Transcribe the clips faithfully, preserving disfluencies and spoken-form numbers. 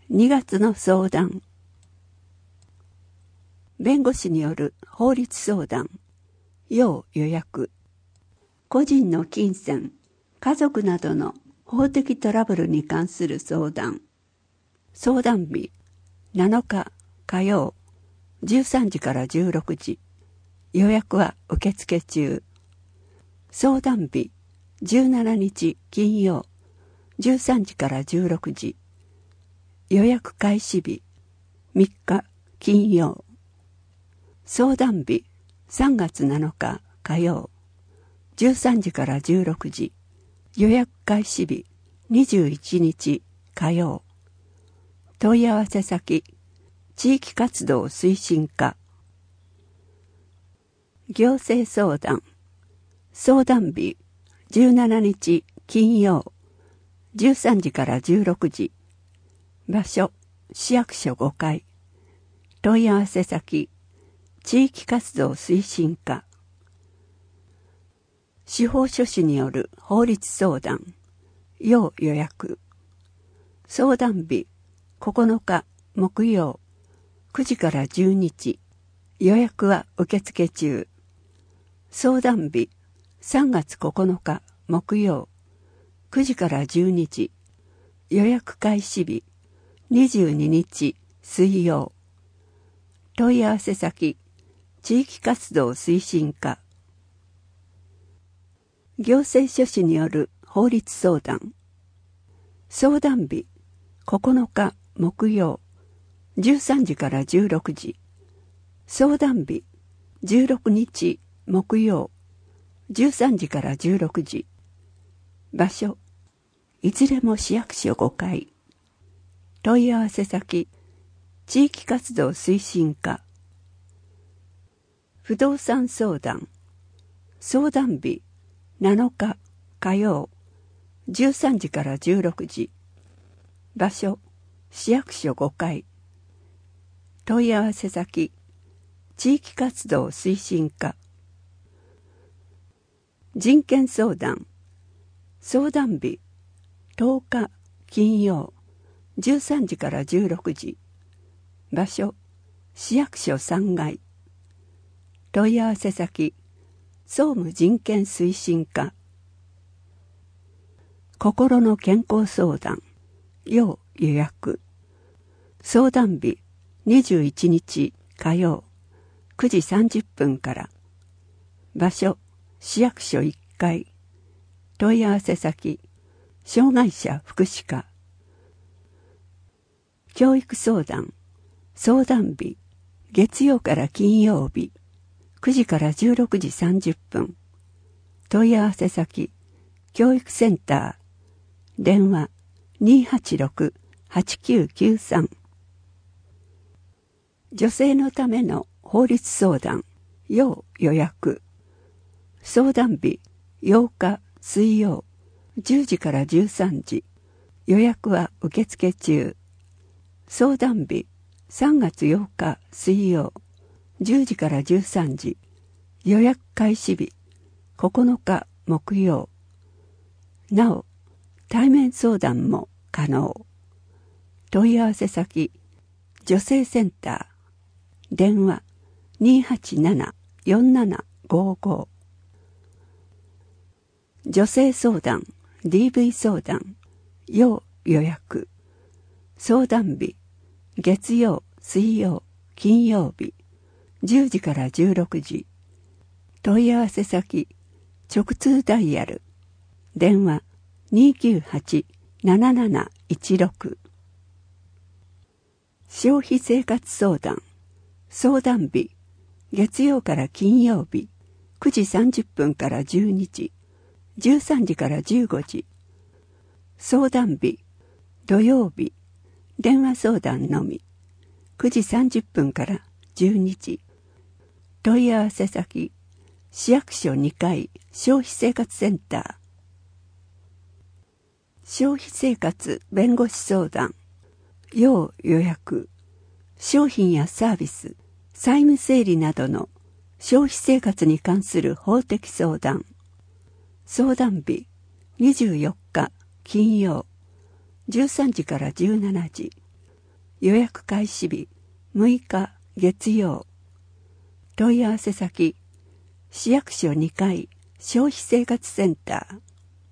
にがつの相談。弁護士による法律相談。要予約。個人の金銭、家族などの法的トラブルに関する相談。相談日なのか火曜じゅうさんじからじゅうろくじ。予約は受付中。相談日じゅうしちにち金曜じゅうさんじからじゅうろくじ。予約開始日みっか金曜。相談日さんがつなのか火曜じゅうさんじからじゅうろくじ。予約開始日にじゅういちにち火曜。問い合わせ先地域活動推進課。行政相談。相談日じゅうしちにち金曜じゅうさんじからじゅうろくじ。場所市役所ごかい。問い合わせ先地域活動推進課。司法書士による法律相談。要予約。相談日ここのか木曜くじからじゅうにじ。予約は受付中。相談日さんがつここのか木曜くじからじゅうにじ。予約開始日にじゅうににち水曜。問い合わせ先地域活動推進課。行政書士による法律相談。相談日ここのか木曜じゅうさんじからじゅうろくじ。相談日じゅうろくにち木曜じゅうさんじからじゅうろくじ。場所いずれも市役所ごかい。問い合わせ先地域活動推進課。不動産相談。相談日なのか火曜じゅうさんじからじゅうろくじ。場所市役所ごかい。問い合わせ先地域活動推進課。人権相談。相談日とおか金曜じゅうさんじからじゅうろくじ。場所市役所さんがい。問い合わせ先総務人権推進課。心の健康相談。要予約。相談日にじゅういちにち火曜くじさんじゅっぷんから。場所市役所いっかい。問い合わせ先障害者福祉課。教育相談。相談日月曜から金曜日くじからじゅうろくじさんじゅっぷん。問い合わせ先教育センター。電話にはちろく はちきゅうきゅうさん。女性のための法律相談。要予約。相談日ようか水曜じゅうじからじゅうさんじ。予約は受付中。相談日さんがつようか水曜じゅうじからじゅうさんじ。予約開始日ここのか木曜。なお対面相談も可能。問い合わせ先女性センター。電話にはちなな よんななごご。女性相談 ディーブイ 相談。要予約。相談日月曜水曜金曜日じゅうじからじゅうろくじ。問い合わせ先直通ダイヤル。電話にきゅうはち なななないちろく。消費生活相談。相談日月曜から金曜日くじさんじゅっぷんからじゅうにじ。じゅうさんじからじゅうごじ。相談日土曜日電話相談のみくじさんじゅっぷんからじゅうにじ。問い合わせ先市役所にかい消費生活センター。消費生活弁護士相談。要予約。商品やサービス債務整理などの消費生活に関する法的相談。相談日にじゅうよっか金曜じゅうさんじからじゅうしちじ。 予約開始日むいか月曜。問い合わせ先市役所にかい消費生活センター。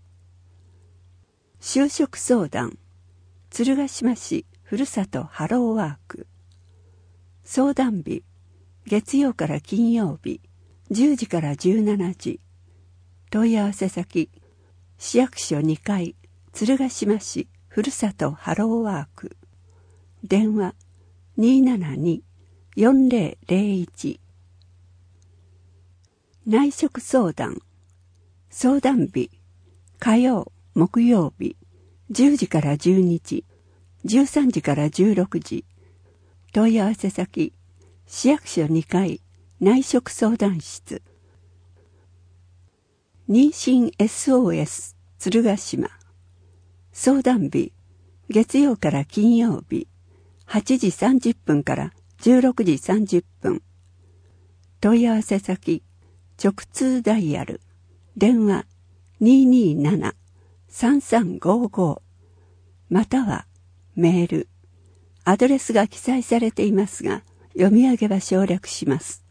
就職相談鶴ヶ島市ふるさとハローワーク。相談日月曜から金曜日じゅうじからじゅうしちじ。問い合わせ先市役所にかい鶴ヶ島市ふるさとハローワーク。電話 にーななにーよんぜろぜろいち。内職相談相談日火曜木曜日じゅうじからじゅうにじ、じゅうさんじからじゅうろくじ。問い合わせ先市役所にかい内職相談室。妊娠 エスオーエス 鶴ヶ島。相談日月曜から金曜日はちじさんじゅっぷんからじゅうろくじさんじゅっぷん。問い合わせ先直通ダイヤル電話 にーにーななさんさんごご またはメール。アドレスが記載されていますが読み上げは省略します。